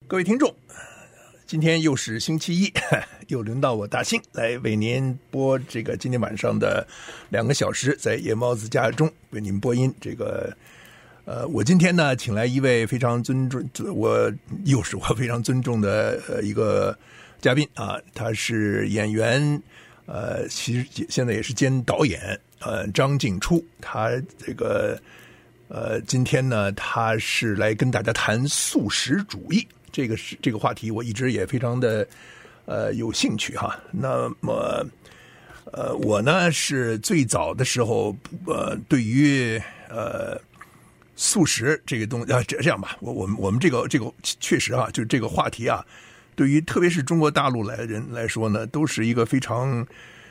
各位听众，今天又是星期一，又轮到我大兴来为您播这个今天晚上的2个小时，在夜猫子家中为您播音。这个我今天呢，请来一位非常尊重，又是我非常尊重的一个嘉宾啊，他是演员，其实现在也是兼导演，张静初，他这个今天呢，他是来跟大家谈素食主义。这个话题我一直也非常的有兴趣哈。那么我呢是最早的时候对于素食这个东西这样吧，我们这个确实啊，就这个话题啊，对于特别是中国大陆人来说呢，都是一个非常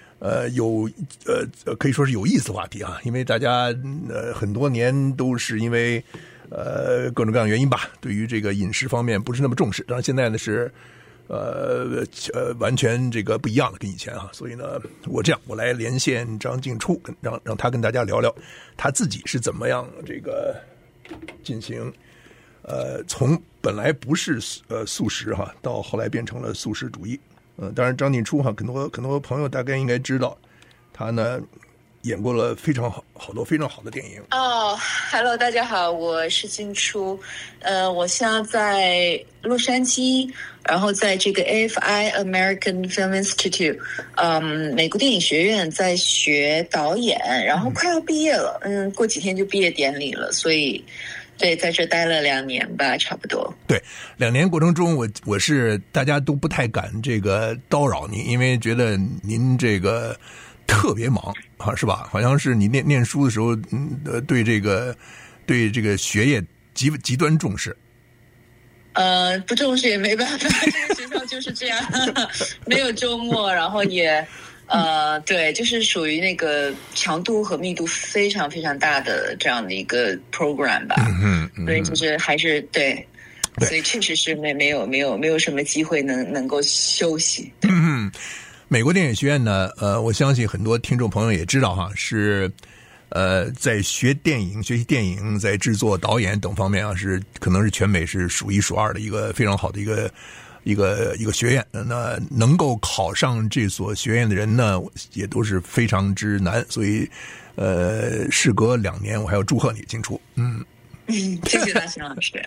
可以说是有意思的话题啊，因为大家很多年都是因为各种各样原因吧，对于这个饮食方面不是那么重视。当然现在呢是完全这个不一样的，跟以前啊。所以呢，我来连线张静初，让他跟大家聊聊他自己是怎么样这个进行从本来不是素食哈，到后来变成了素食主义。当然张静初哈，很多朋友大概应该知道，他呢演过了好多非常好的电影。 Hello， 大家好，我是静初。我现在在洛杉矶，然后在这个 AFI American Film Institute， 美国电影学院在学导演，然后快要毕业了，过几天就毕业典礼了，所以对，在这待了2年吧，差不多。 对，2年过程中，我是大家都不太敢这个叨扰您，因为觉得您这个特别忙啊，是吧？好像是你念书的时候，对这个学业极端重视。 不重视也没办法，这个学校就是这样，没有周末，然后也对，就是属于那个强度和密度非常非常大的这样的一个 program 吧。所以就是还是对，所以确实是没有什么机会能够休息。 美国电影学院呢，我相信很多听众朋友也知道哈，是在学习电影，在制作、导演等方面啊，可能是全美是数1数2的一个非常好的一个学院。那能够考上这所学院的人呢，也都是非常之难，所以事隔2年，我还要祝贺你，静初。 谢谢大兴老师。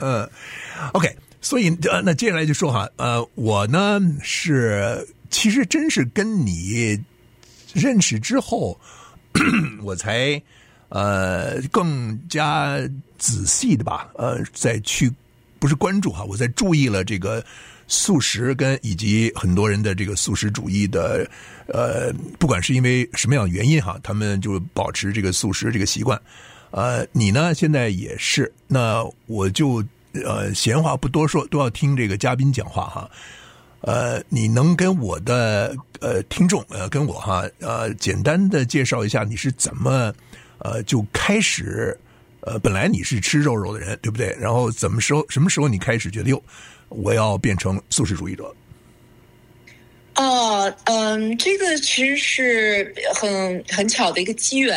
OK， 所以那接下来就说哈，我呢其实真是跟你认识之后，我才更加仔细的吧，再去不是关注哈，我在注意了这个素食以及很多人的这个素食主义的不管是因为什么样的原因哈，他们就保持这个素食这个习惯。你呢现在也是，那我就闲话不多说，都要听这个嘉宾讲话哈。你能跟我的听众跟我哈简单的介绍一下你是怎么就开始本来你是吃肉的人对不对？然后什么时候你开始觉得我要变成素食主义者？ 这个其实是很巧的一个机缘。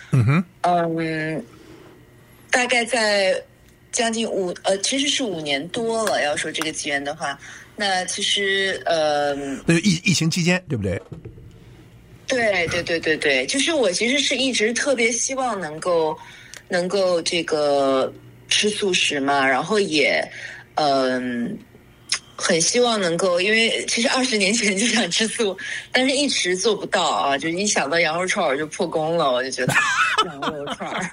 大概在将近其实是5年多了。要说这个机缘的话，那其实那就疫情期间对不对？ 对，就是我其实是一直特别希望能够这个吃素食嘛，然后也很希望能够，因为其实20年前就想吃素，但是一直做不到啊，就是一想到羊肉串就破功了，我就觉得羊肉串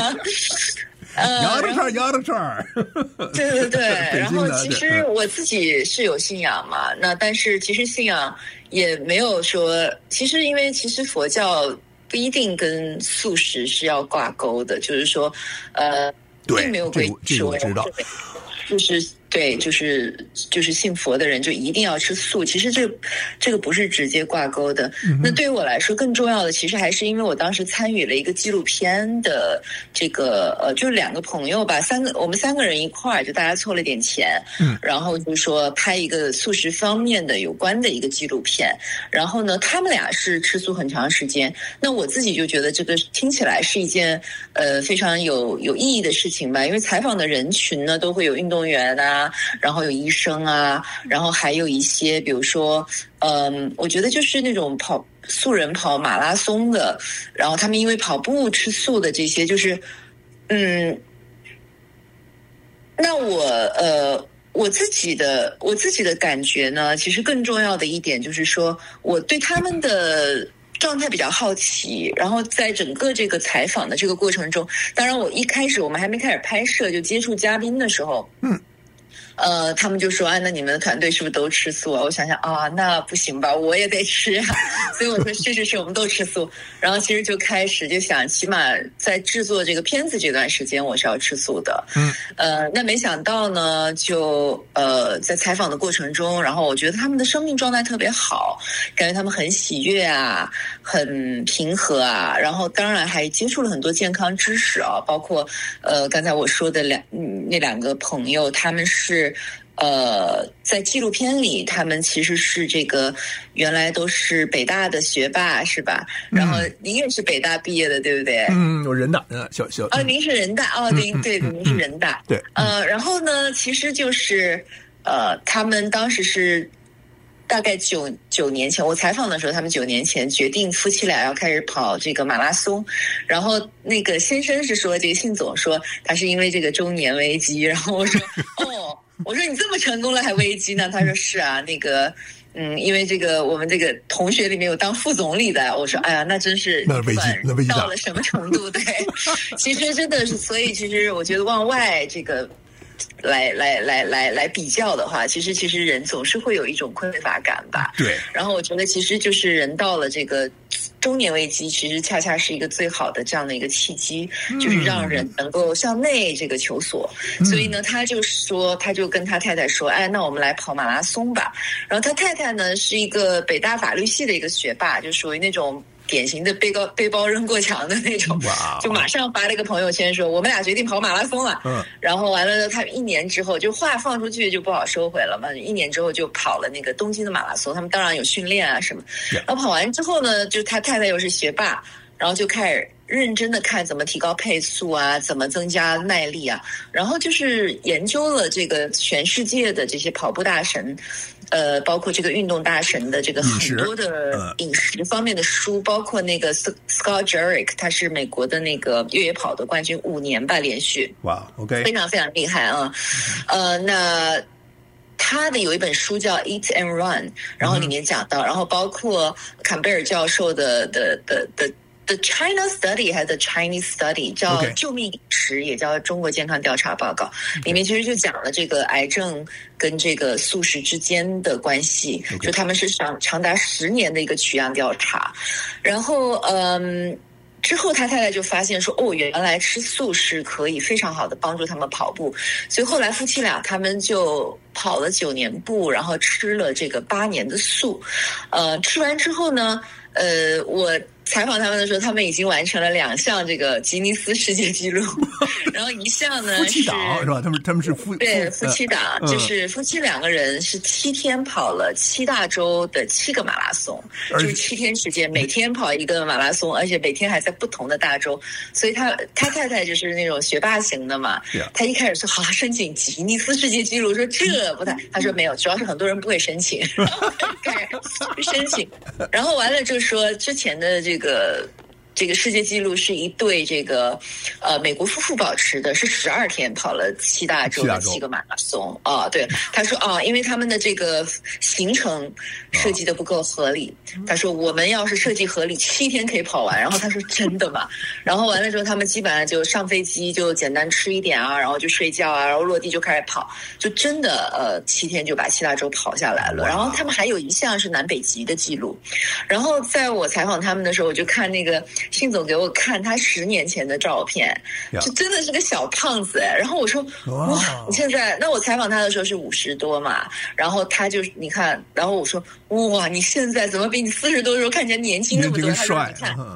羊肉串对，然后其实我自己是有信仰嘛，那但是其实信仰也没有说，其实因为其实佛教不一定跟素食是要挂钩的，就是说并没有规这个我知道， 就是对，就是信佛的人就一定要吃素，其实这个不是直接挂钩的。那对于我来说更重要的，其实还是因为我当时参与了一个纪录片的这个就是2个朋友吧，我们3个人一块儿，就大家凑了点钱，然后就说拍一个素食方面的有关的一个纪录片。然后呢，他们俩是吃素很长时间，那我自己就觉得这个听起来是一件非常有意义的事情吧，因为采访的人群呢都会有运动员啊。 啊，然后有医生啊，然后还有一些比如说我觉得就是那种素人跑马拉松的，然后他们因为跑步吃素的这些，就是那我自己的感觉呢，其实更重要的一点就是说，我对他们的状态比较好奇，然后在整个这个采访的这个过程中，当然我一开始我们还没开始拍摄就接触嘉宾的时候，他们就说那你们的团队是不是都吃素啊？我想想那不行吧，我也得吃啊。所以我说是，我们都吃素。然后其实就开始就想，起码在制作这个片子这段时间我是要吃素的。那没想到呢，就在采访的过程中，然后我觉得他们的生命状态特别好，感觉他们很喜悦啊，很平和啊。然后当然还接触了很多健康知识啊，包括刚才我说的那两个朋友，他们是在纪录片里，他们其实是这个原来都是北大的学霸，是吧？然后您也是北大毕业的，对不对？ 我人大，小您是人大您对，您是人大， 对。 然后呢，其实就是他们当时是大概九年前，我采访的时候，他们9年前决定夫妻俩要开始跑这个马拉松，然后那个先生是说，这个信总说他是因为这个中年危机，然后我说我说你这么成功了还危机呢？他说是啊，那个因为这个我们这个同学里面有当副总理的，我说哎呀，那真是那危机到了什么程度？对，其实真的是，所以其实我觉得往外这个来比较的话，其实人总是会有一种匮乏感吧。 对。 然后我觉得其实就是人到了这个中年危机，其实恰恰是一个最好的这样的一个契机，就是让人能够向内这个求索。所以呢，他就跟他太太说，那我们来跑马拉松吧。然后他太太呢是一个北大法律系的一个学霸，就属于那种典型的背包扔过墙的那种，就马上发了一个朋友圈说我们俩决定跑马拉松了。然后完了呢，他1年之后就话放出去就不好收回了嘛，1年之后就跑了那个东京的马拉松，他们当然有训练啊什么。然后跑完之后呢，就他太太又是学霸，然后就开始认真的看怎么提高配速啊，怎么增加耐力啊，然后就是研究了这个全世界的这些跑步大神，包括这个运动大神的这个很多的饮食方面的书，包括那个 Scott Jurek， 他是美国的那个越野跑的冠军5年吧连续， 哇 ，OK， 非常非常厉害啊，那。他的有一本书叫 Eat and Run， 然后里面讲到，然后包括坎贝尔教授的 China Study 还是 The Chinese Study， 叫救命饮食，也叫中国健康调查报告，里面其实就讲了这个癌症跟这个素食之间的关系，就他们是长达10年的一个取样调查，然后之后他太太就发现说原来吃素是可以非常好的帮助他们跑步，所以后来夫妻俩他们就跑了9年步，然后吃了这个8年的素，吃完之后呢我采访他们的时候，他们已经完成了2项这个吉尼斯世界纪录，然后1项呢夫妻档是吧？他们是夫妻档，就是夫妻2个人是7天跑了7大洲的7个马拉松，就是7天时间，每天跑一个马拉松，而且每天还在不同的大洲。所以他太太就是那种学霸型的嘛，他一开始说好申请吉尼斯世界纪录，说这不太，他说没有，主要是很多人不会申请，然后开始申请，然后完了就说之前的这个世界纪录是一对这个美国夫妇保持的，是12天跑了7大洲的7个马拉松对，他说因为他们的这个行程设计的不够合理，他说我们要是设计合理7天可以跑完，然后他说真的吗？然后完了之后他们基本上就上飞机就简单吃一点然后就睡觉然后落地就开始跑，就真的7天就把7大洲跑下来了。然后他们还有一项是南北极的记录，然后在我采访他们的时候，我就看那个信总给我看他10年前的照片，就真的是个小胖子然后我说哇，你现在，那我采访他的时候是50多嘛，然后他就你看，然后我说哇，你现在怎么比你40多的时候看起来年轻那么多？他说你看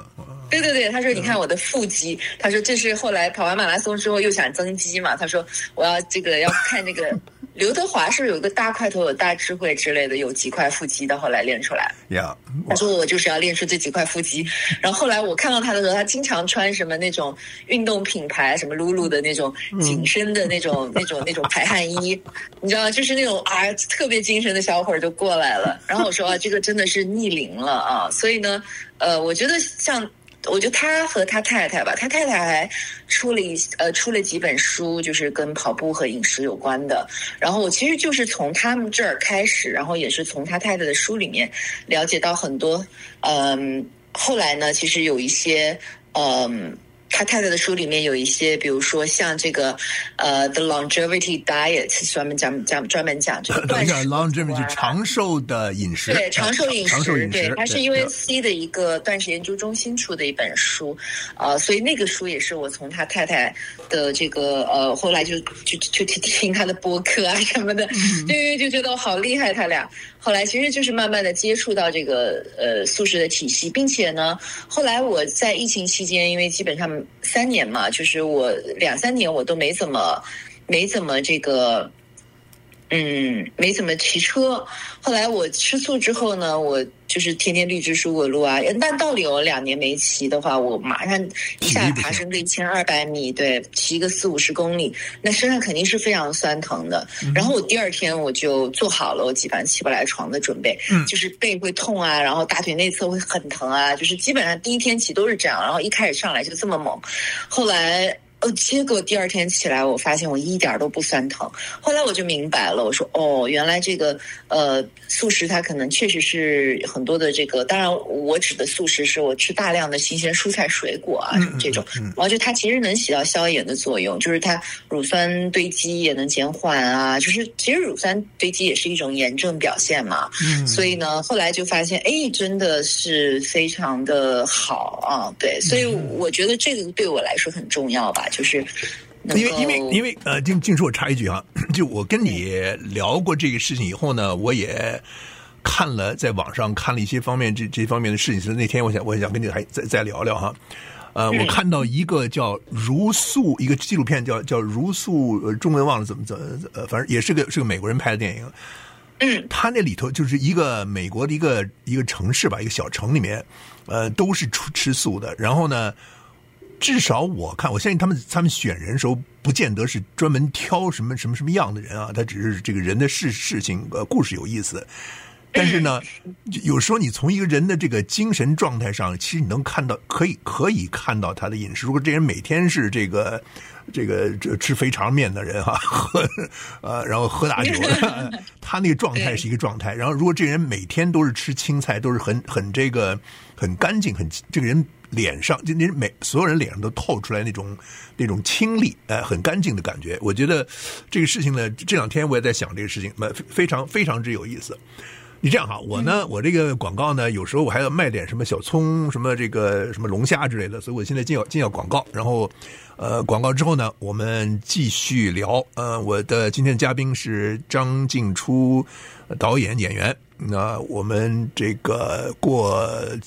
对对对，他说你看我的腹肌，他说这是后来跑完马拉松之后又想增肌嘛，他说我要要看这个刘德华是有一个大块头有大智慧之类的，有几块腹肌到后来练出来。他说我就是要练出这几块腹肌。然后后来我看到他的时候，他经常穿什么那种运动品牌，什么露露的那种紧身的那种排汗衣，你知道，就是那种特别精神的小伙儿就过来了。然后我说这个真的是逆龄了啊！所以呢，我觉得他和他太太吧，他太太还出了几本书，就是跟跑步和饮食有关的。然后我其实就是从他们这儿开始，然后也是从他太太的书里面了解到很多。后来呢，其实有一些他太太的书里面有一些，比如说像这个The Longevity Diet， 专门讲这个断食 longevity 长寿的饮食， 对，长寿饮食，对，它是 UNC 的一个断食研究中心出的一本书，所以那个书也是我从他太太的这个后来就听他的播客啊什么的，对，就觉得我好厉害他俩。后来其实就是慢慢的接触到这个素食的体系，并且呢，后来我在疫情期间，因为基本上3年嘛，就是我2-3年我都没怎么这个没怎么骑车。后来我吃素之后呢，我就是天天绿植蔬果路啊。但道理我2年没骑的话，我马上一下爬升个1200米，对，骑个40-50公里，那身上肯定是非常酸疼的。然后我第2天我就做好了我基本上起不来床的准备，就是背会痛啊，然后大腿内侧会很疼啊，就是基本上第1天骑都是这样，然后一开始上来就这么猛。后来结果第2天起来，我发现我一点都不酸疼。后来我就明白了，我说原来这个素食它可能确实是很多的这个，当然我指的素食是我吃大量的新鲜蔬菜水果啊什么这种，然后就它其实能起到消炎的作用，就是它乳酸堆积也能减缓啊，就是其实乳酸堆积也是一种炎症表现嘛。所以呢，后来就发现真的是非常的好啊，对，所以我觉得这个对我来说很重要吧。就是因为静叔，我插一句啊，就我跟你聊过这个事情以后呢，我也看了在网上看了一些方面这方面的事情，所以那天我想跟你还再聊聊哈。我看到一个叫茹素一个纪录片叫茹素，中文忘了怎么反正也是个美国人拍的电影。他那里头就是一个美国的一个城市吧，一个小城里面，都是吃素的。然后呢，至少我相信他们选人的时候，不见得是专门挑什么样的人啊，他只是这个人的事情故事有意思。但是呢，有时候你从一个人的这个精神状态上，其实你能看到，可以看到他的饮食。如果这人每天是这个吃肥肠面的人哈，然后喝大酒的，他那个状态是一个状态。然后如果这人每天都是吃青菜，都是很干净，这个人脸上就所有人脸上都透出来那种清丽，很干净的感觉。我觉得这个事情呢，这2天我也在想这个事情，非常非常之有意思。你这样哈，我这个广告呢，有时候我还要卖点什么小葱，什么这个什么龙虾之类的，所以我现在进要广告，然后广告之后呢，我们继续聊。我的今天的嘉宾是张静初导演演员。那我们这个过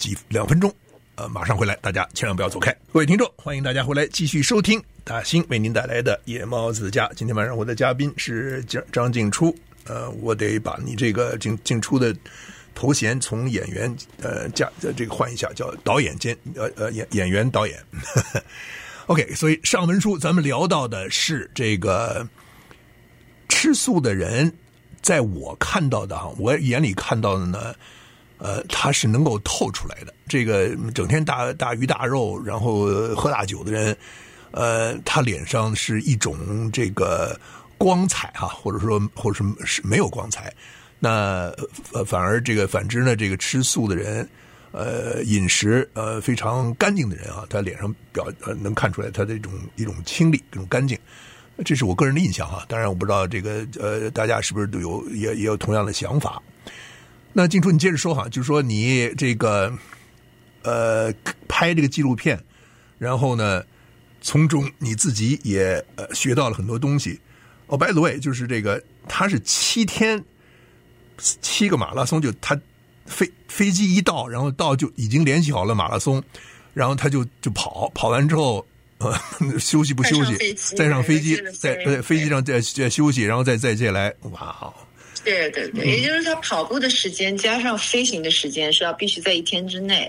2分钟，马上回来，大家千万不要走开。各位听众，欢迎大家回来继续收听大兴为您带来的野猫子家。今天晚上我的嘉宾是张静初。我得把你这个静初的头衔从演员这个换一下，叫导演兼演员导演。OK， 所以上文书咱们聊到的是这个吃素的人，在我看到的我眼里看到的呢，他是能够透出来的。这个整天大鱼大肉，然后喝大酒的人，他脸上是一种这个光彩哈，或者是没有光彩。那反之呢，这个吃素的人，饮食非常干净的人啊，他脸上能看出来他的一种清丽，一种干净。这是我个人的印象哈，当然我不知道这个大家是不是都也有同样的想法。那静初你接着说哈，就是说你这个拍这个纪录片，然后呢从中你自己也学到了很多东西。by the way， 就是这个他是7天7个马拉松，就他飞机一到，然后到就已经联系好了马拉松， 然后他就跑完之后。休息不休息？再上飞机，在飞机上再休息，然后再接下来，哇！ 对，也就是他跑步的时间加上飞行的时间是要必须在1天之内，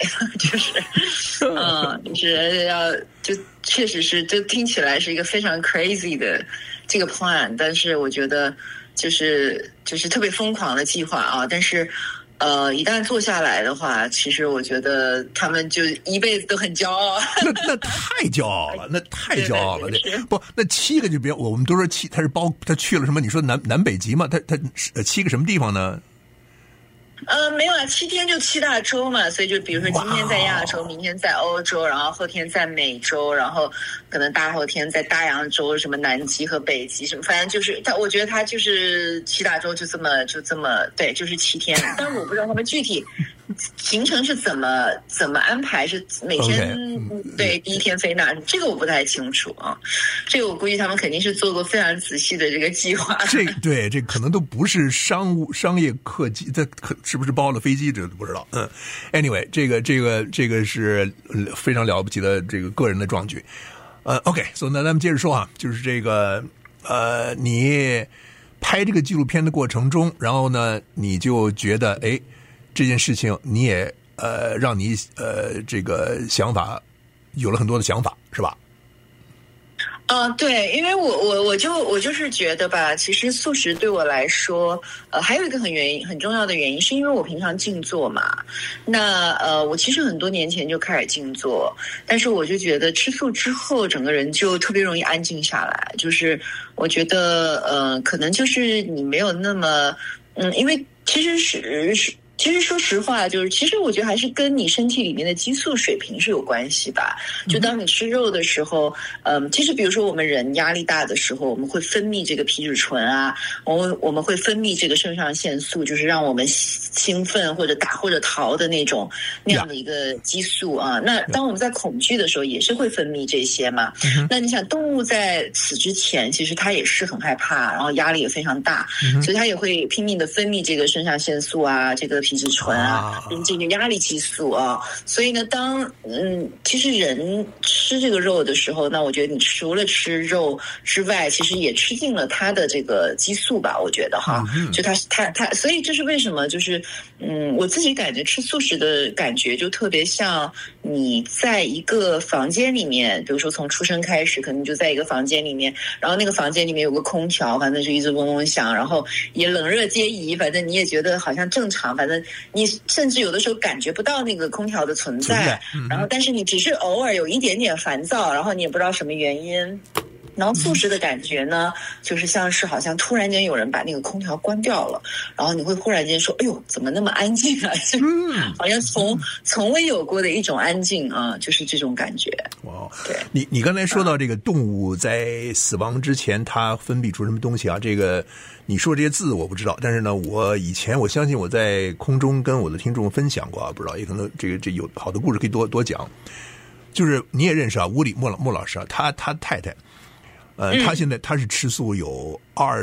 就是就确实是，就听起来是一个非常 crazy 的这个 plan， 但是我觉得就是特别疯狂的计划啊，但是。一旦做下来的话，其实我觉得他们就一辈子都很骄傲。 那太骄傲了，那太骄傲了。不，那7个就别，我们都说他去了什么？你说南北极嘛？他7个什么地方呢？ 没有啊，7天就7大洲嘛，所以就比如说今天在亚洲，明天在欧洲，然后后天在美洲，然后可能大后天在大洋洲，什么南极和北极什么，反正就是我觉得他就是7大洲就这么对，就是7天，但是我不知道他们具体行程是怎么安排，是每天对第一天飞哪，这个我不太清楚啊，这个我估计他们肯定是做过非常仔细的这个计划。 这可能都不是商业客机，是不是包了飞机这不知道。anyway， 这个是非常了不起的这个个人的壮举。OK， 所以那咱们接着说啊，就是这个你拍这个纪录片的过程中，然后呢，你就觉得这件事情你也让你这个想法有了很多的想法，是吧？ 对，因为我就是觉得吧，其实素食对我来说，还有一个很重要的原因，是因为我平常静坐嘛。那我其实很多年前就开始静坐，但是我就觉得吃素之后，整个人就特别容易安静下来。就是我觉得可能就是你没有那么因为其实说实话，其实我觉得还是跟你身体里面的激素水平是有关系吧。就当你吃肉的时候，其实比如说我们人压力大的时候，我们会分泌这个皮质醇啊，我们会分泌这个肾上腺素，就是让我们兴奋或者打或者逃的那样的一个激素啊。那当我们在恐惧的时候，也是会分泌这些嘛。那你想，动物在此之前，其实它也是很害怕，然后压力也非常大，所以它也会拼命的分泌这个肾上腺素啊，这个皮质醇啊，这个压力激素啊。所以呢，其实人吃这个肉的时候，那我觉得你除了吃肉之外，其实也吃进了它的这个激素吧，我觉得哈。就它，所以这是为什么？就是我自己感觉吃素食的感觉就特别像你在一个房间里面，比如说从出生开始，可能就在一个房间里面，然后那个房间里面有个空调，反正就一直嗡嗡响，然后也冷热皆宜，反正你也觉得好像正常，反正你甚至有的时候感觉不到那个空调的存在，然后但是你只是偶尔有一点点烦躁，然后你也不知道什么原因。然后素食的感觉呢，就是像是好像突然间有人把那个空调关掉了，然后你会忽然间说：“哎呦，怎么那么安静啊？”好像从未有过的一种安静啊，就是这种感觉。 哇， 对， 你刚才说到这个动物在死亡之前，它分泌出什么东西啊？这个你说这些字我不知道，但是呢，我相信我在空中跟我的听众分享过啊，不知道也可能这有好的故事可以多讲。就是你也认识啊，乌里莫老师啊，他太太。他现在他是吃素有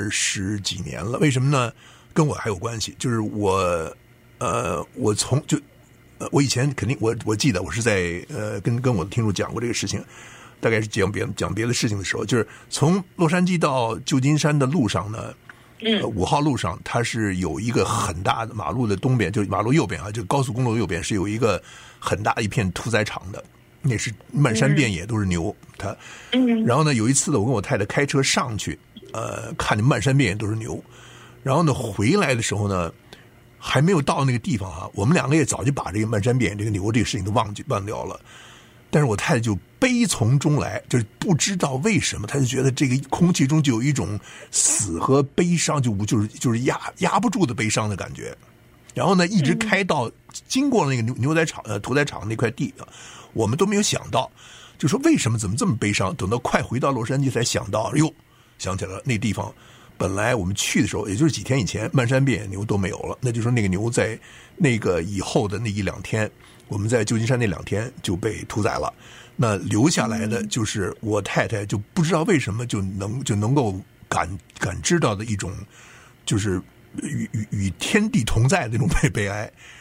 20几年了，为什么呢？跟我还有关系，就是我以前肯定我记得我是在跟我的听众讲过这个事情，大概是讲别的事情的时候，就是从洛杉矶到旧金山的路上呢，5号路上它是有一个很大的马路的东边，就马路右边啊，就高速公路右边是有一个很大一片屠宰场的。那是漫山遍野都是牛，然后呢，有一次呢，我跟我太太开车上去，看见漫山遍野都是牛，然后呢，回来的时候呢，还没有到那个地方啊，我们两个也早就把这个漫山遍野这个牛这个事情都忘掉了，但是我太太就悲从中来，就是不知道为什么，她就觉得这个空气中就有一种死和悲伤，就是压不住的悲伤的感觉，然后呢，一直开到经过了那个屠宰场那块地啊。我们都没有想到，就说为什么怎么这么悲伤？等到快回到洛杉矶才想到，想起来了，那地方本来我们去的时候，也就是几天以前，漫山遍野牛都没有了。那就是说那个牛在那个以后的那1-2天，我们在旧金山那2天就被屠宰了。那留下来的就是我太太就不知道为什么就能够感知到的一种，就是与天地同在的那种悲哀。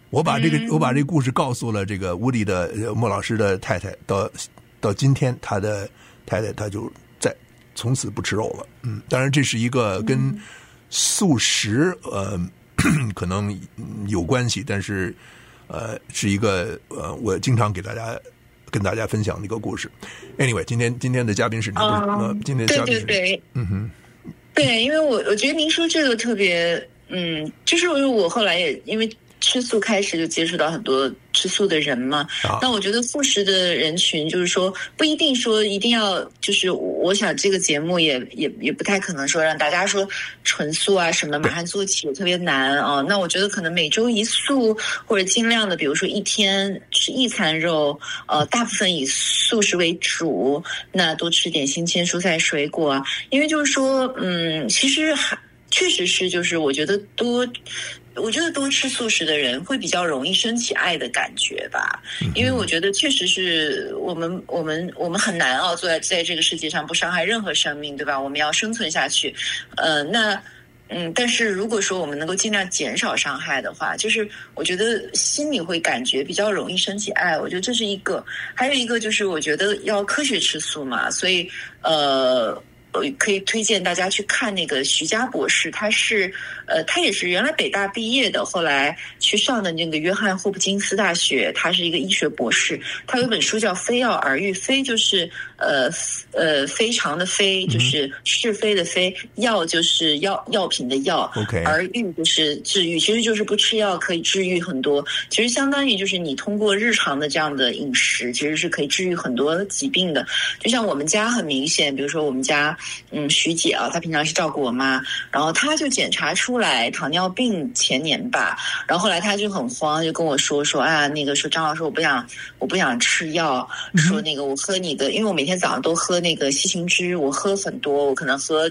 我把这个故事告诉了这个乌迪的莫老师的太太，到今天他的太太他就从此不吃肉了。当然这是一个跟素食可能有关系，但是是一个我经常跟大家分享的一个故事。Anyway， 今天的嘉宾是你，今天的嘉宾是对，对，因为我觉得您说这个特别，就是我后来也因为吃素开始就接触到很多吃素的人嘛。那我觉得素食的人群就是说不一定说一定要，就是我想这个节目也不太可能说让大家说纯素啊什么马上做起特别难啊。那我觉得可能每周一素，或者尽量的比如说一天吃一餐肉，大部分以素食为主，那多吃点新鲜蔬菜水果啊。因为就是说其实确实是就是我觉得多吃素食的人会比较容易升起爱的感觉吧。因为我觉得确实是我们很难坐在这个世界上不伤害任何生命，对吧？我们要生存下去。但是如果说我们能够尽量减少伤害的话，就是我觉得心里会感觉比较容易升起爱。我觉得这是一个，还有一个就是我觉得要科学吃素嘛，所以可以推荐大家去看那个徐佳博士，他也是原来北大毕业的，后来去上的那个约翰霍普金斯大学，他是一个医学博士。他有一本书叫《非药而愈》，非就是非常的非，就是是非的非，药就是药品的药，而愈就是治愈，其实就是不吃药可以治愈很多。其实相当于就是你通过日常的这样的饮食，其实是可以治愈很多疾病的。就像我们家很明显，比如说我们家徐姐啊，她平常是照顾我妈，然后她就检查出来糖尿病前年吧，然后后来她就很慌，就跟我说啊，那个说张老师我不想吃药，说那个我喝你的，因为我每天早上都喝那个西芹汁，我喝很多，我可能喝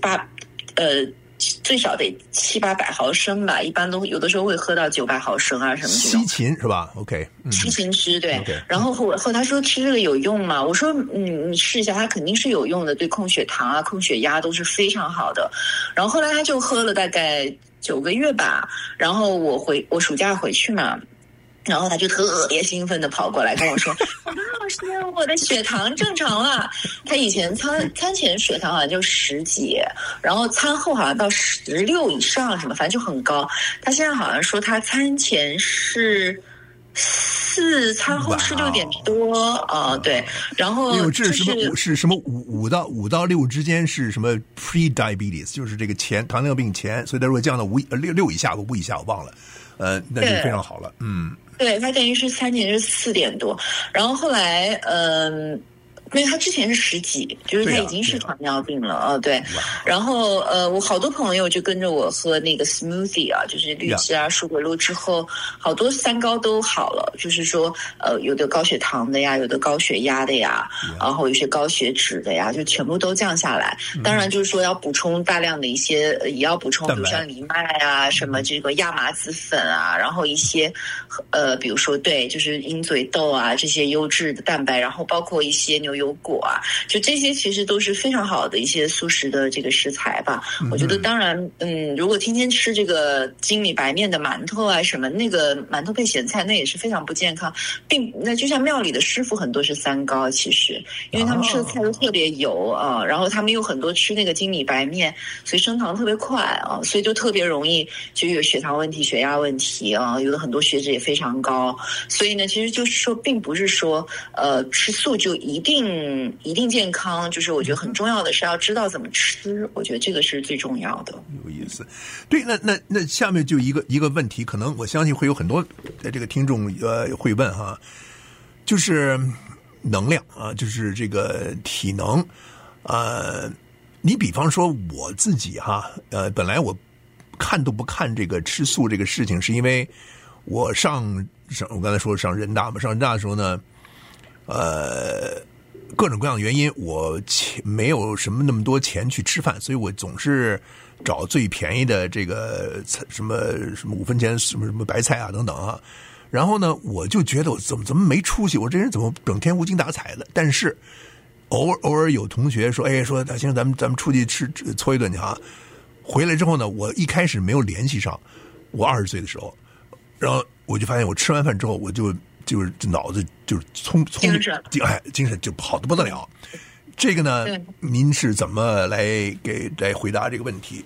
最少得700-800毫升吧，一般都有的时候会喝到900毫升啊什么这种。 西芹是吧 ？OK， 西芹汁对。然后他说吃这个有用吗？我说你试一下，它肯定是有用的，对控血糖啊、控血压都是非常好的。然后后来他就喝了大概9个月吧，然后我暑假回去嘛。然后他就特别兴奋的跑过来跟我说：“张老师，我的血糖正常了。”他以前餐前血糖好像就10几，然后餐后好像到16以上什么，反正就很高。他现在好像说他餐前是4，餐后16点多啊，对。然后这是什么5到6之间是什么 pre-diabetes， 就是这个糖尿病前，所以他如果降到6以下或5以下，我忘了，那就非常好了， 对，他等于是餐前是4点多，然后后来因为他之前是10几，就是他已经是糖尿病了对。然后我好多朋友就跟着我喝那个 smoothie 啊，就是绿汁啊、蔬果露之后，好多3高都好了，就是说有的高血糖的呀，有的高血压的呀，然后有些高血脂的呀，就全部都降下来。当然就是说要补充大量的一些，也要补充，比如像藜麦啊、什么这个亚麻籽粉啊，然后一些比如说对，就是鹰嘴豆啊这些优质的蛋白，然后包括一些牛油果啊，就这些其实都是非常好的一些素食的这个食材吧。我觉得当然如果天天吃这个精米白面的馒头啊什么，那个馒头配咸菜那也是非常不健康，那就像庙里的师傅很多是3高，其实因为他们吃的菜都特别油啊，然后他们又很多吃那个精米白面，所以升糖特别快啊，所以就特别容易就有血糖问题、血压问题啊，有的很多血脂也非常高。所以呢，其实就是说并不是说吃素就一定健康，就是我觉得很重要的是要知道怎么吃，我觉得这个是最重要的。 有意思。对，那下面就一个问题，可能我相信会有很多这个听众会问哈，就是能量啊，就是这个体能你比方说我自己哈，本来我看都不看这个吃素这个事情，是因为我我刚才说上人大嘛，上人大的时候呢，各种各样的原因，我没有那么多钱去吃饭，所以我总是找最便宜的这个什么5分钱什么白菜啊等等啊。然后呢，我就觉得我怎么没出息，我这人怎么整天无精打采的？但是偶尔有同学说，说大先生咱们出去搓一顿去啊。回来之后呢，我一开始没有联系上我20岁的时候，然后我就发现我吃完饭之后，我就是脑子就是精神就好得不得了。这个呢，您是怎么来回答这个问题？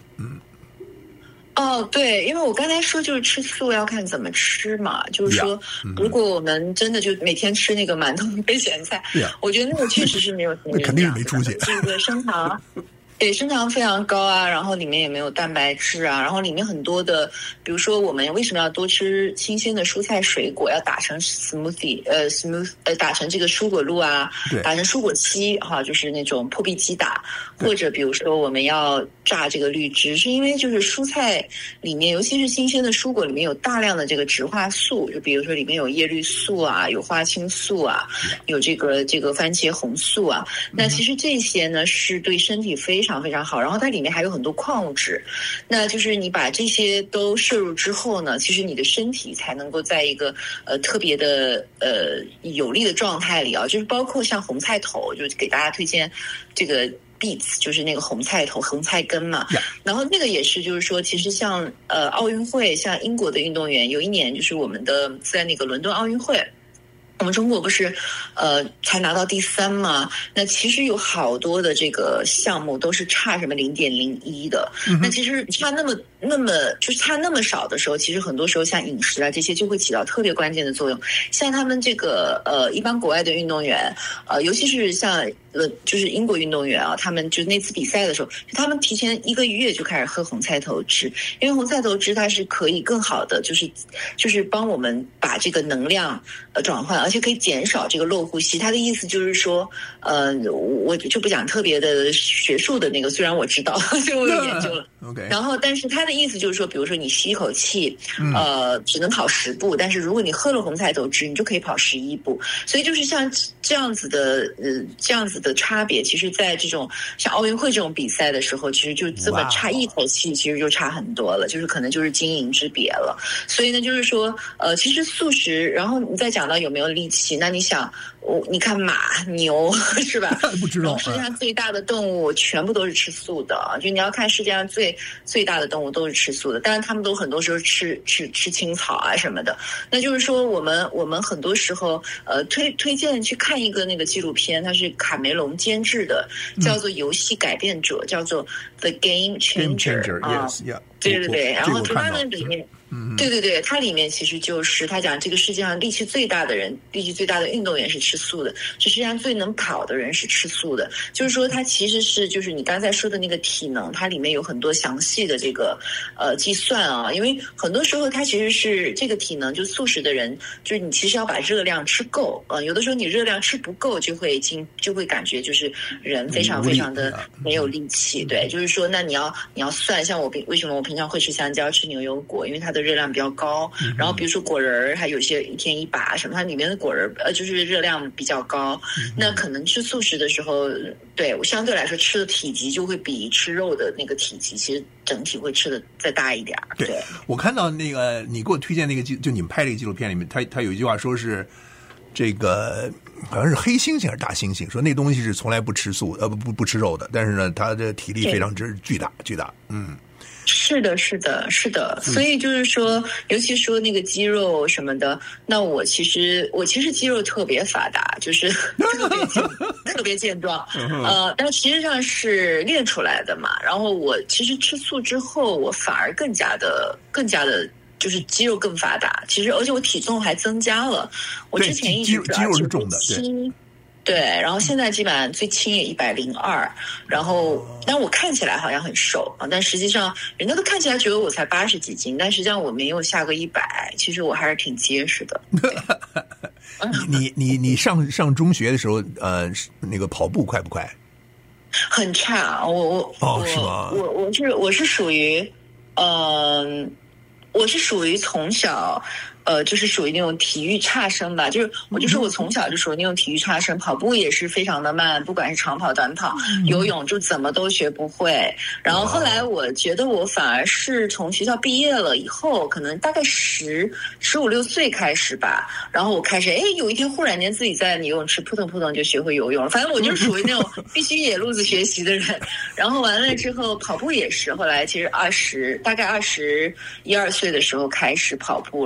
对，因为我刚才说就是吃素要看怎么吃嘛，就是说，如果我们真的就每天吃那个馒头配咸菜，我觉得那个确实是没有什么营养的， 肯定是没出息。 这个升糖。对，升糖非常高啊，然后里面也没有蛋白质啊，然后里面很多的，比如说我们为什么要多吃新鲜的蔬菜水果，要打成 smoothie， 打成这个蔬果露啊，打成蔬果昔哈，就是那种破壁机打，或者比如说我们要榨这个绿植，是因为就是蔬菜里面，尤其是新鲜的蔬果里面有大量的这个植化素，就比如说里面有叶绿素啊，有花青素啊，有这个番茄红素啊，那其实这些呢是对身体非常非常好，然后它里面还有很多矿物质，那就是你把这些都摄入之后呢，其实你的身体才能够在一个特别的有利的状态里啊，就是包括像红菜头，就给大家推荐这个 beets， 就是那个红菜头、红菜根嘛。然后那个也是，就是说，其实像奥运会，像英国的运动员，有一年就是我们的在那个伦敦奥运会。我们中国不是才拿到第3吗？那其实有好多的这个项目都是差什么 0.01 的。那其实差那么就是差那么少的时候，其实很多时候像饮食啊这些就会起到特别关键的作用。像他们这个一般国外的运动员尤其是像就是英国运动员啊，他们就那次比赛的时候，他们提前1个月就开始喝红菜头汁，因为红菜头汁它是可以更好的就是帮我们把这个能量转换，而且可以减少这个漏呼吸。他的意思就是说我就不讲特别的学术的那个，虽然我知道所以我有研究了然后但是他的意思就是说，比如说你吸一口气只能跑10步，但是如果你喝了红菜头汁，你就可以跑11步。所以就是像这样子的差别，其实在这种像奥运会这种比赛的时候，其实就这么差一口气，其实就差很多了，就是可能就是金银之别了。所以呢，就是说其实素食，然后你再讲到有没有力气，那你想你看马牛是吧？ 不知道。 世界上最大的动物全部都是吃素的，就你要看世界上最大的动物都是吃素的，当然他们都很多时候吃青草啊什么的。那就是说我们很多时候推荐去看一个那个纪录片，它是卡梅隆监制的，叫做《游戏改变者》，叫做 The Game Changer 啊。对，然后它那里面对，它里面其实就是他讲这个世界上力气最大的运动员是吃素的，这世界上最能跑的人是吃素的。就是说它其实是就是你刚才说的那个体能，它里面有很多详细的这个计算啊，因为很多时候它其实是这个体能，就素食的人，就是你其实要把热量吃够有的时候你热量吃不够就会感觉就是人非常非常的没有力气。对，就是说那你要算，像为什么我平常会吃香蕉吃牛油果，因为它的热量比较高，然后比如说果仁还有些1天1把什么，它里面的果仁就是热量比较高。那可能吃素食的时候，对我相对来说吃的体积就会比吃肉的那个体积其实整体会吃的再大一点。对， 我看到那个你给我推荐那个就你们拍这个纪录片里面，他有一句话说是这个好像是黑猩猩还是大猩猩，说那东西是从来不吃素不吃肉的，但是呢它的体力非常之巨大。 是的，所以就是说，尤其说那个肌肉什么的，那我其实肌肉特别发达，就是特别健壮，但实际上是练出来的嘛。然后我其实吃素之后，我反而更加的就是肌肉更发达。其实而且我体重还增加了，我之前一直肌肉是重的， 对，然后现在基本上最轻也102，然后但我看起来好像很瘦但实际上人家都看起来觉得我才80几斤，但实际上我没有下个100，其实我还是挺结实的。 你上中学的时候那个跑步快不快？ 很差， 是吗？ 我是属于我是属于从小就是属于那种体育差生吧，就是我从小就属于那种体育差生，跑步也是非常的慢，不管是长跑短跑，游泳就怎么都学不会。然后后来我觉得我反而是从学校毕业了以后，可能大概15、16岁开始吧，然后我开始有一天忽然间自己在游泳池扑腾扑腾就学会游泳了。反正我就是属于那种必须野路子学习的人。然后完了之后跑步也是，后来其实大概21、22岁的时候开始跑步，然后包括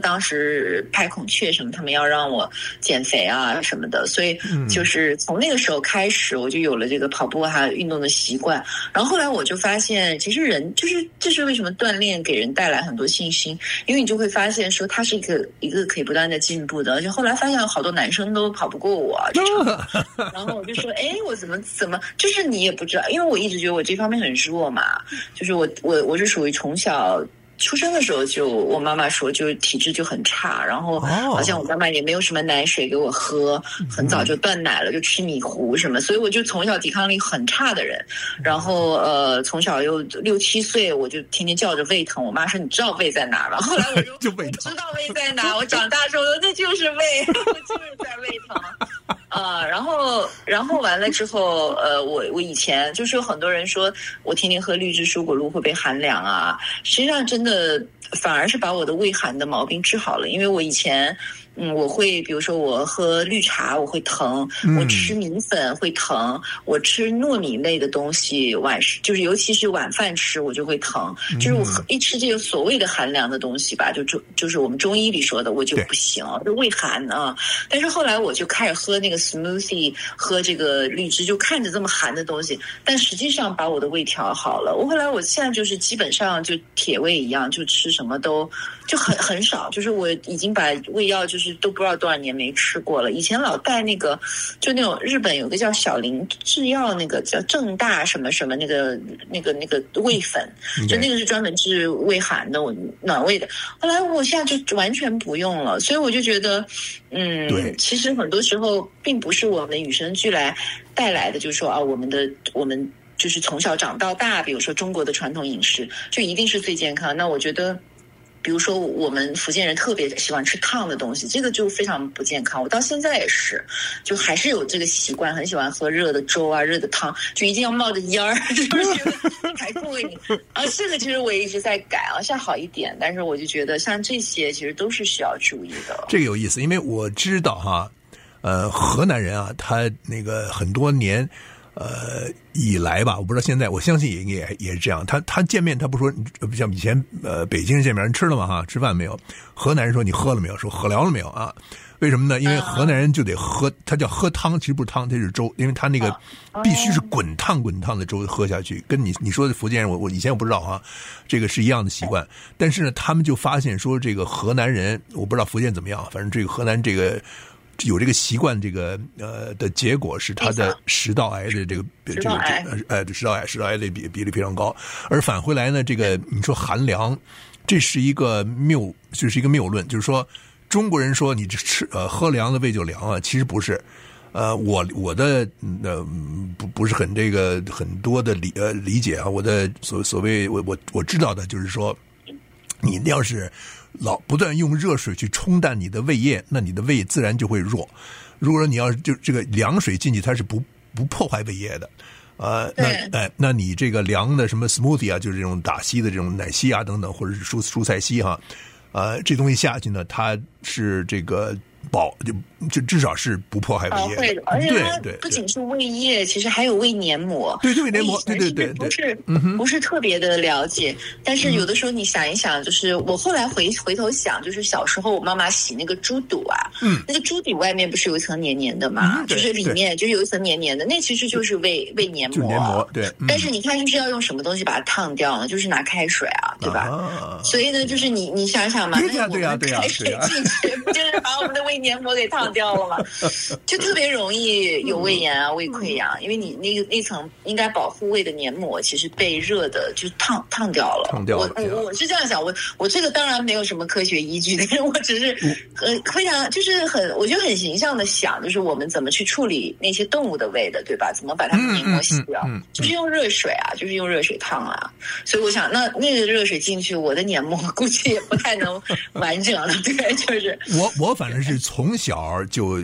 当时拍孔雀什么，他们要让我减肥啊什么的，所以就是从那个时候开始，我就有了这个跑步还有运动的习惯。然后后来我就发现，其实人就是这是为什么锻炼给人带来很多信心，因为你就会发现说它是一个可以不断的进步的。而且后来发现好多男生都跑不过我，然后我就说，哎，我怎么就是你也不知道，因为我一直觉得我这方面很弱嘛，就是我是属于从小出生的时候就我妈妈说就体质就很差，然后好像我妈妈也没有什么奶水给我喝，很早就断奶了，就吃米糊什么，所以我就从小抵抗力很差的人。然后从小又6、7岁我就天天叫着胃疼，我妈说你知道胃在哪吗？后来我就我知道胃在哪，我长大时候那就是胃，我就是在胃疼。然后完了之后，我以前就是有很多人说我天天喝绿汁蔬果露会被寒凉啊，实际上真的反而是把我的胃寒的毛病治好了，因为我以前。我会比如说我喝绿茶我会疼，我吃米粉会疼，我吃糯米类的东西就是尤其是晚饭吃我就会疼，就是我一吃这个所谓的寒凉的东西吧，就是我们中医里说的我就不行，就胃寒啊。但是后来我就开始喝那个 smoothie， 喝这个绿汁，就看着这么寒的东西，但实际上把我的胃调好了。后来我现在就是基本上就铁胃一样，就吃什么都就很少，就是我已经把胃药就是都不知道多少年没吃过了。以前老带那个，就那种日本有个叫小林制药，那个叫正大什么什么那个胃粉，就那个是专门治胃寒的，暖胃的。后来我现在就完全不用了，所以我就觉得，其实很多时候并不是我们与生俱来带来的，就是说啊，我们就是从小长到大，比如说中国的传统饮食就一定是最健康。那我觉得。比如说我们福建人特别喜欢吃烫的东西，这个就非常不健康。我到现在也是，就还是有这个习惯，很喜欢喝热的粥啊、热的汤，就一定要冒着烟儿，就是还过瘾。这个其实我也一直在改啊，现在好一点，但是我就觉得像这些其实都是需要注意的。 这个有意思，因为我知道哈，河南人啊，他那个很多年。以来吧，我不知道现在，我相信也是这样。他见面，他不说不像以前北京人见面人吃了吗？哈，吃饭没有？河南人说你喝了没有？说喝凉了没有啊？为什么呢？因为河南人就得喝，他叫喝汤，其实不是汤，它是粥，因为他那个必须是滚烫的粥喝下去。跟你说的福建人，我以前我不知道啊，这个是一样的习惯。但是呢，他们就发现说，这个河南人，我不知道福建怎么样，反正这个河南这个。有这个习惯，这个的结果是他的食道癌的食道癌的比例非常高。而返回来呢，这个你说寒凉，这是一个谬论，就是说中国人说你吃喝凉的胃就凉啊，其实不是。我的不是很这个很多的理解啊，我的所谓我知道的就是说，你要是。不断用热水去冲淡你的胃液，那你的胃自然就会弱。如果说你要就这个凉水进去，它是不破坏胃液的。那你这个凉的什么 smoothie 啊，就是这种打稀的这种奶昔啊等等，或者是蔬菜昔哈，这东西下去呢，它是这个。就至少是不破坏胃液， 会的，而且它不仅是胃液，其实还有胃黏膜。 对，胃黏膜，对， 不是特别的了解。但是有的时候你想一想，就是我后来回头想，就是小时候我妈妈洗那个猪肚啊，那个猪底外面不是有一层黏黏的嘛，就是里面就有一层黏黏的，那其实就是胃黏膜。 黏膜对。 但是你看，就是要用什么东西把它烫掉呢？就是拿开水啊，对吧？所以呢，就是你想想嘛， 对呀， 开水进去，不就是把我们的胃黏膜给烫掉了吗？就特别容易有胃炎啊、胃溃疡，因为你那层应该保护胃的黏膜，其实被热的就烫掉了。我是这样想，我这个当然没有什么科学依据，但是我只是非常就是我觉得很形象的想，就是我们怎么去处理那些动物的胃的，对吧？怎么把它们黏膜洗掉？就是用热水啊，就是用热水烫啊。所以我想，那个热水进去，我的黏膜估计也不太能完整了。对，就是我反正是从小就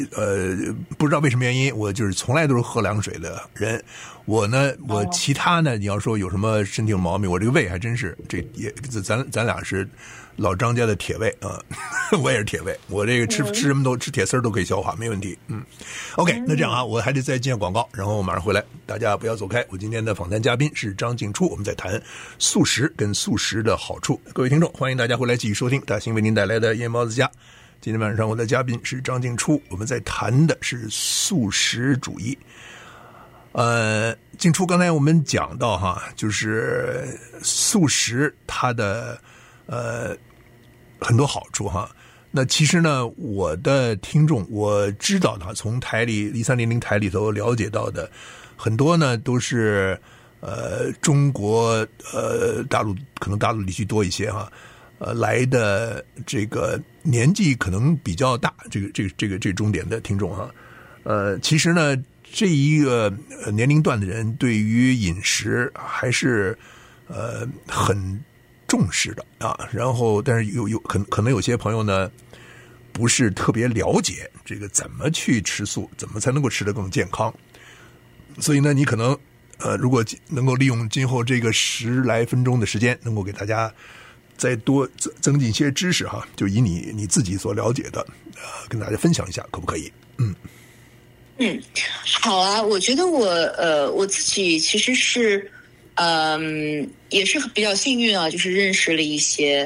不知道为什么原因，我就是从来都是喝凉水的人。我呢，我其他呢，你要说有什么身体有毛病，我这个胃还真是咱俩是老张家的铁胃啊，我也是铁胃，我这个吃什么都吃铁丝都可以消化，没问题。OK， 那这样啊，我还得再进广告，然后我马上回来，大家不要走开。我今天的访谈嘉宾是张静初，我们在谈素食跟素食的好处。各位听众，欢迎大家回来继续收听大兴为您带来的夜猫子家。今天晚上我的嘉宾是张静初，我们在谈的是素食主义。静初，刚才我们讲到哈，就是素食它的很多好处哈。那其实呢，我的听众我知道的，从台里1300台里头了解到的很多呢，都是中国大陆可能大陆地区多一些哈，来的这个年纪可能比较大，这个重点的听众哈，其实呢。这一个年龄段的人对于饮食还是很重视的啊，然后但是可能有些朋友呢不是特别了解这个怎么去吃素，怎么才能够吃得更健康，所以呢你可能如果能够利用今后这个10来分钟的时间，能够给大家再多增进一些知识哈，就以你自己所了解的跟大家分享一下，可不可以？ 好啊，我觉得我自己其实是也是比较幸运啊，就是认识了一些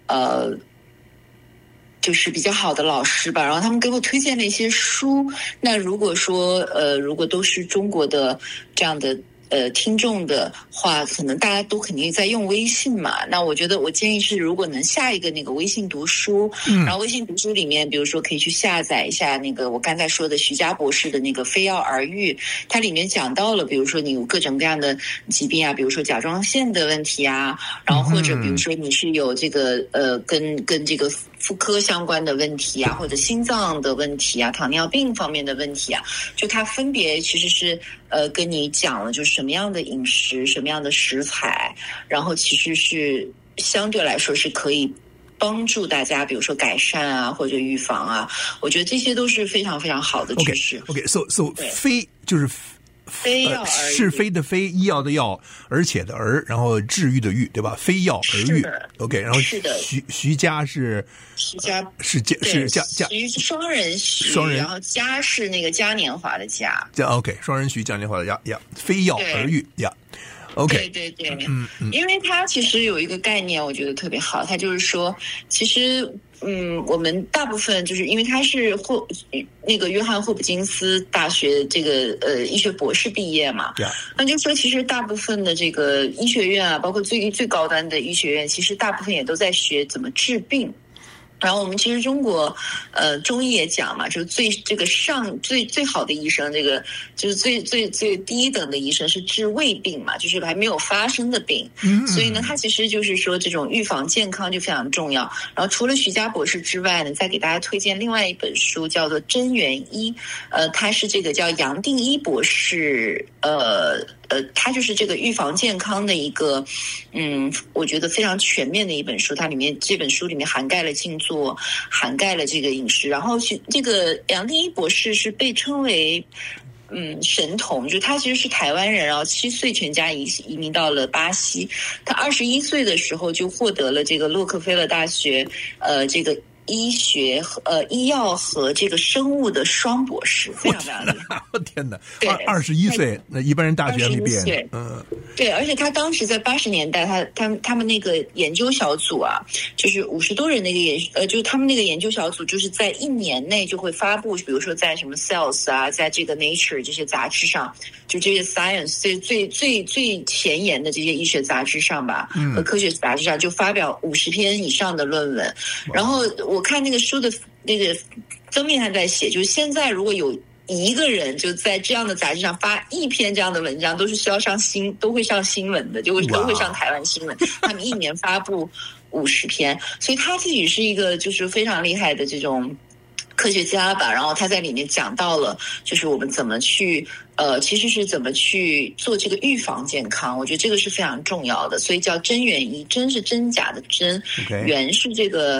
就是比较好的老师吧，然后他们给我推荐了一些书。那如果说如果都是中国的这样的听众的话，可能大家都肯定在用微信嘛。那我觉得我建议是，如果能下一个那个微信读书，然后微信读书里面，比如说可以去下载一下那个我刚才说的徐佳博士的那个《非药而愈》，它里面讲到了，比如说你有各种各样的疾病啊，比如说甲状腺的问题啊，然后或者比如说你是有这个跟这个妇科相关的问题啊，或者心脏的问题啊，糖尿病方面的问题啊，就它分别其实是跟你讲了，就是什么样的饮食，什么样的食材，然后其实是相对来说是可以帮助大家，比如说改善啊，或者预防啊，我觉得这些都是非常非常好的知识。 So 非就是非药而愈， 是非的非，医药的药，而且的而，然后治愈的愈，对吧？非药而愈。OK， 然后是的， 徐家是双人徐，然后家是那个嘉年华的嘉。 OK， 双人徐嘉年华的嘉，非药而愈呀。OK， 对，因为它其实有一个概念，我觉得特别好，它就是说，其实我们大部分就是因为他是那个约翰霍普金斯大学这个医学博士毕业嘛，那就说其实大部分的这个医学院啊，包括最高端的医学院，其实大部分也都在学怎么治病。然后我们其实中国中医也讲嘛，就是最好的医生，这个就是最低等的医生是治未病嘛，就是还没有发生的病。所以呢，他其实就是说这种预防健康就非常重要。然后除了徐佳博士之外呢，再给大家推荐另外一本书，叫做《真元医》，他是这个叫杨定一博士，它就是这个预防健康的一个，我觉得非常全面的一本书。它这本书里面涵盖了静坐，涵盖了这个饮食。然后这个杨定一博士是被称为神童，就他其实是台湾人，然后7岁全家移民到了巴西。他21岁的时候就获得了这个洛克菲勒大学这个医药和这个生物的双博士，非常非常厉害。 我天哪！21岁，那一般人大学还没毕业。 对，而且他当时在80年代，他们那个研究小组啊，就是50多人的一个就是他们那个研究小组，就是在1年内就会发布，比如说在什么 Cells 啊，在这个 Nature 这些杂志上，就这些 Science 最前沿的这些医学杂志上吧，和科学杂志上就发表50篇以上的论文。然后我看那个书的那个封面上在写，就是现在如果有一个人就在这样的杂志上发1篇这样的文章，都会上新闻的，都会上台湾新闻。他们1年发布50篇，所以他自己是一个就是非常厉害的这种科学家吧。然后他在里面讲到了，就是我们怎么去其实是怎么去做这个预防健康，我觉得这个是非常重要的。所以叫真元医，真是真假的真，元是这个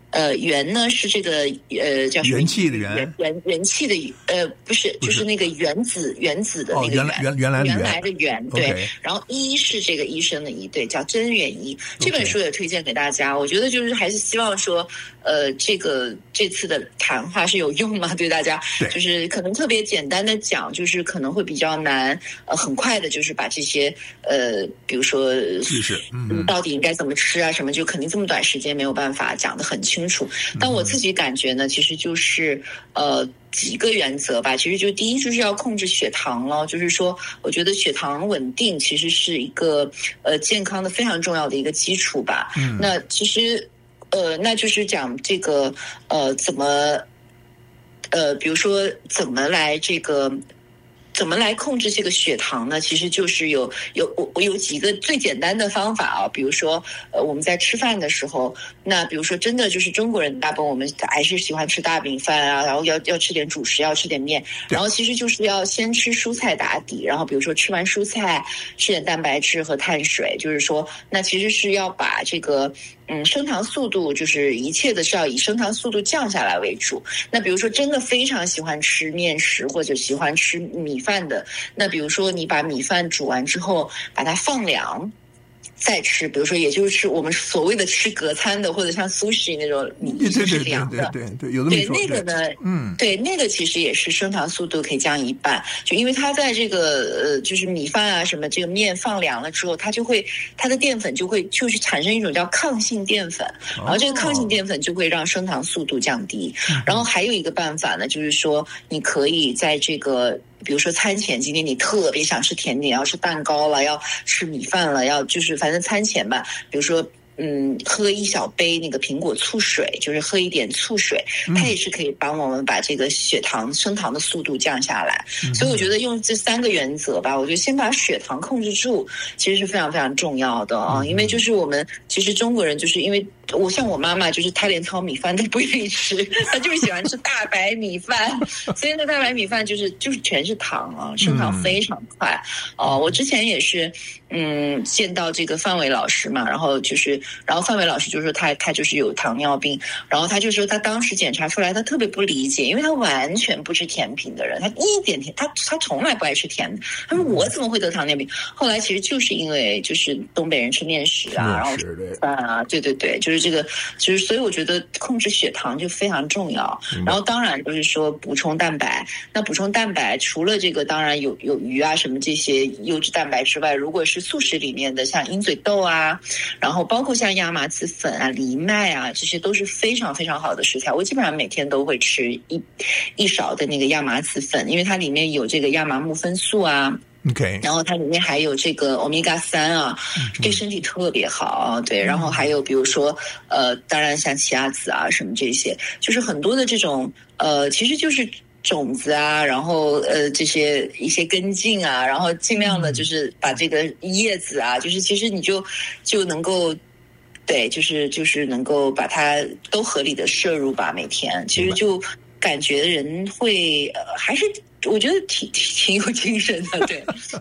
元呢是这个叫什么？ 元气的元， 元气的不是，就是那个原子的那个元， 原来的元，对。Okay. 然后医是这个医生的医，对，叫真元医。这本书也推荐给大家。我觉得就是还是希望说，这次的谈话是有用嘛，对大家，就是可能特别简单的讲，就是可能会比较难，很快的就是把这些比如说到底应该怎么吃啊什么，就肯定这么短时间没有办法讲得很清楚。但我自己感觉呢，其实就是几个原则吧。其实就第一就是要控制血糖了，就是说我觉得血糖稳定其实是一个健康的非常重要的一个基础吧。那其实那就是讲这个怎么比如说怎么来控制这个血糖呢？其实就是有几个最简单的方法啊，比如说我们在吃饭的时候，那比如说真的就是中国人大部分我们还是喜欢吃大饼饭啊，然后要吃点主食，要吃点面，然后其实就是要先吃蔬菜打底，然后比如说吃完蔬菜吃点蛋白质和碳水，就是说那其实是要把这个升糖速度，就是一切的是要以升糖速度降下来为主。那比如说真的非常喜欢吃面食或者喜欢吃米饭的，那比如说你把米饭煮完之后把它放凉再吃，比如说也就是我们所谓的吃隔餐的，或者像苏式那种米是凉的， 对，有这么说。 对那个呢，对那个其实也是升糖速度可以降一半，就因为它在这个就是米饭啊什么这个面放凉了之后，它的淀粉就是产生一种叫抗性淀粉，然后这个抗性淀粉就会让升糖速度降低。然后还有一个办法呢，就是说你可以在这个比如说餐前，今天你特别想吃甜点，要吃蛋糕了，要吃米饭了，要就是反正餐前吧，比如说喝一小杯那个苹果醋水，就是喝一点醋水，它也是可以帮我们把这个血糖升糖的速度降下来。所以我觉得用这3个原则吧，我觉得先把血糖控制住，其实是非常非常重要的啊。因为就是我们其实中国人就是因为像我妈妈，就是她连糙米饭都不愿意吃，她就是喜欢吃大白米饭，所以那大白米饭就是全是糖啊，升糖非常快。我之前也是见到这个范伟老师嘛，然后范伟老师就说他就是有糖尿病，然后他就说他当时检查出来他特别不理解，因为他完全不吃甜品的人，他一点甜他从来不爱吃甜的，他说我怎么会得糖尿病？后来其实就是因为就是东北人吃面食啊，然后饭啊，对，就是这个就是所以我觉得控制血糖就非常重要。然后当然就是说补充蛋白，那补充蛋白除了这个当然有鱼啊什么这些优质蛋白之外，如果是素食里面的像鹰嘴豆啊，然后包括像亚麻籽粉啊、藜麦啊，这些都是非常非常好的食材。我基本上每天都会吃一勺的那个亚麻籽粉，因为它里面有这个亚麻木酚素啊。 OK， 然后它里面还有这个欧米伽3啊，对身体特别好啊。对，然后还有比如说当然像奇亚籽啊什么这些，就是很多的这种其实就是种子啊，然后这些一些根茎啊，然后尽量的就是把这个叶子啊，就是其实你就能够对，就是能够把它都合理的摄入吧，每天其实就感觉人会还是我觉得挺有精神的，对。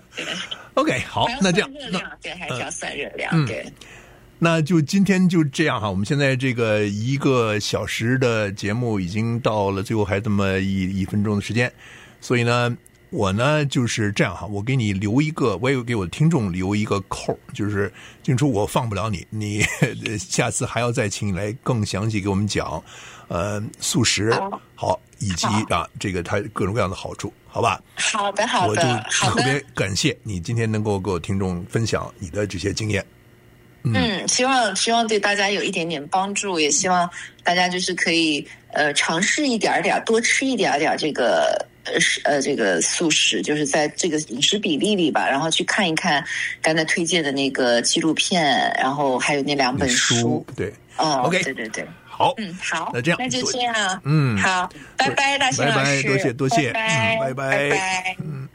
OK， 好，那这样对，还是要算热量，对。 那就今天就这样哈，我们现在这个1个小时的节目已经到了最后还这么1分钟的时间，所以呢，我呢就是这样哈，我给你留一个，我也给我的听众留一个扣，就是静初我放不了你下次还要再请你来更详细给我们讲，素食好以及这个它各种各样的好处，好吧？ 好的， 我就特别感谢你今天能够给我听众分享你的这些经验。 希望对大家有一点点帮助，也希望大家就是可以尝试一点点，多吃一点点这个素食，就是在这个饮食比例里吧，然后去看一看刚才推荐的那个纪录片，然后还有那2本书， 对 ，OK， 对， 好， 好， 那这样， 那就这样，好，拜拜，大兴老师， 拜拜，多谢， 拜拜， 拜拜。